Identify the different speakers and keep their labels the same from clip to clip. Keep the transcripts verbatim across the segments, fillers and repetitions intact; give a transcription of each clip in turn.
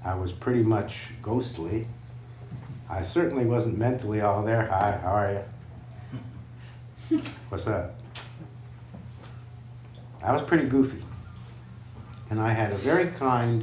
Speaker 1: I was pretty much ghostly. I certainly wasn't mentally all there. Hi, how are you? What's that? I was pretty goofy. And I had a very kind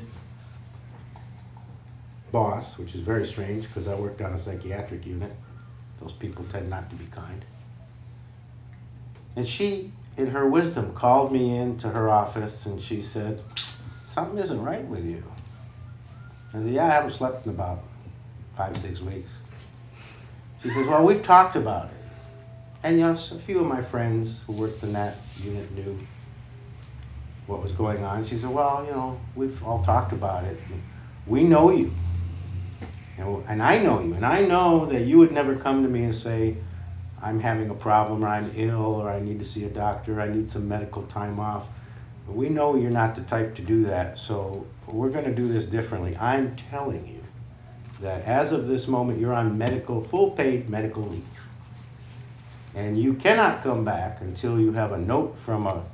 Speaker 1: boss, which is very strange because I worked on a psychiatric unit. Those people tend not to be kind. And she, in her wisdom, called me into her office and she said, something isn't right with you. I said, yeah, I haven't slept in about five, six weeks. She says, well, we've talked about it. And you know, a few of my friends who worked in that unit knew what was going on. She said, well, you know, we've all talked about it. We know you. And, and I know you. And I know that you would never come to me and say, I'm having a problem, or I'm ill, or I need to see a doctor, I need some medical time off. But we know you're not the type to do that, so we're going to do this differently. I'm telling you that as of this moment, you're on medical, full paid medical leave. And you cannot come back until you have a note from a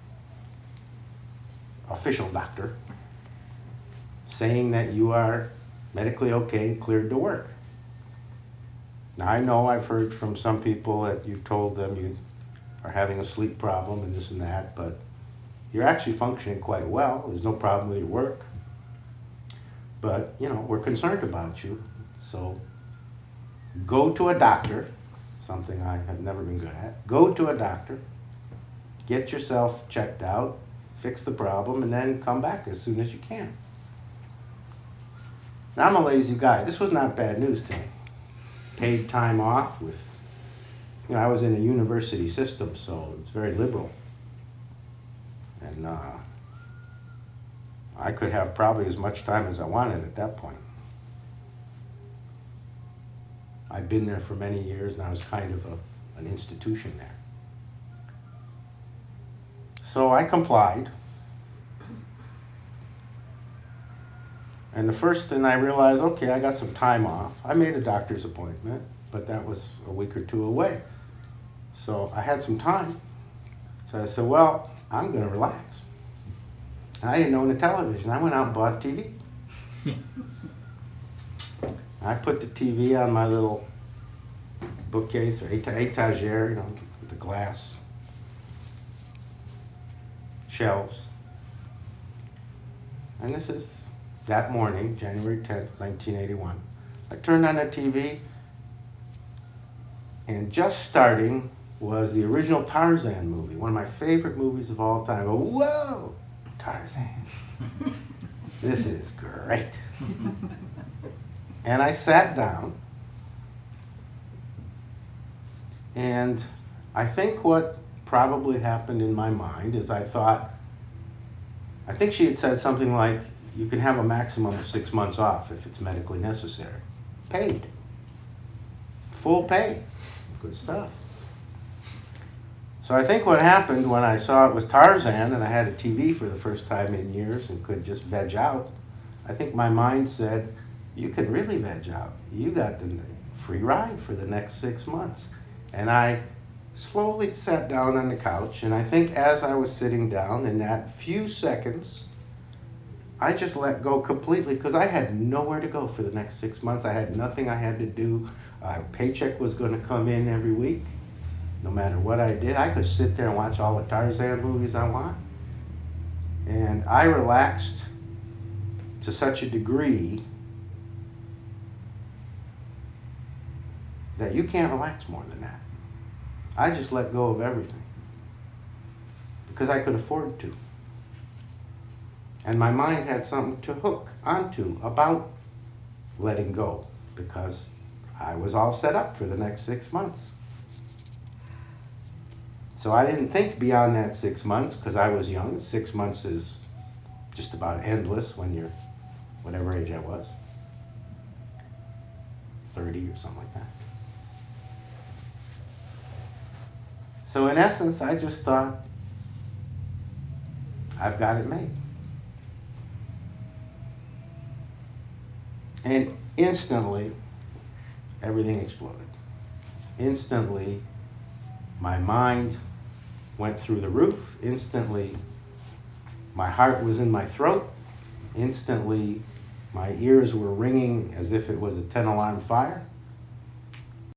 Speaker 1: official doctor saying that you are medically okay and cleared to work. Now, I know I've heard from some people that you've told them you are having a sleep problem and this and that, but you're actually functioning quite well. There's no problem with your work. But, you know, we're concerned about you. So go to a doctor, something I have never been good at. Go to a doctor, get yourself checked out, fix the problem, and then come back as soon as you can. Now, I'm a lazy guy. This was not bad news to me. Paid time off with, you know, I was in a university system, so it's very liberal. And uh, I could have probably as much time as I wanted at that point. I'd been there for many years, and I was kind of a, an institution there. So I complied. And the first thing I realized, okay, I got some time off. I made a doctor's appointment, but that was a week or two away. So I had some time. So I said, well, I'm going to relax. And I didn't own a television. I went out and bought a T V. I put the T V on my little bookcase or etagere, you know, with the glass shelves. And this is that morning, January tenth, nineteen eighty-one. I turned on the T V, and just starting was the original Tarzan movie, one of my favorite movies of all time. I go, whoa, Tarzan. This is great. And I sat down, and I think what probably happened in my mind is I thought, I think she had said something like, you can have a maximum of six months off if it's medically necessary. Paid. Full pay. Good stuff. So I think what happened when I saw it was Tarzan and I had a T V for the first time in years and could just veg out, I think my mind said, you can really veg out. You got the free ride for the next six months. And I slowly sat down on the couch, and I think as I was sitting down in that few seconds, I just let go completely because I had nowhere to go for the next six months. I had nothing I had to do. A paycheck was going to come in every week. No matter what I did, I could sit there and watch all the Tarzan movies I want. And I relaxed to such a degree that you can't relax more than that. I just let go of everything because I could afford to. And my mind had something to hook onto about letting go because I was all set up for the next six months. So I didn't think beyond that six months because I was young. Six months is just about endless when you're whatever age I was, thirty or something like that. So in essence, I just thought, I've got it made. And instantly, everything exploded. Instantly, my mind went through the roof. Instantly, my heart was in my throat. Instantly, My ears were ringing as if it was a ten alarm fire.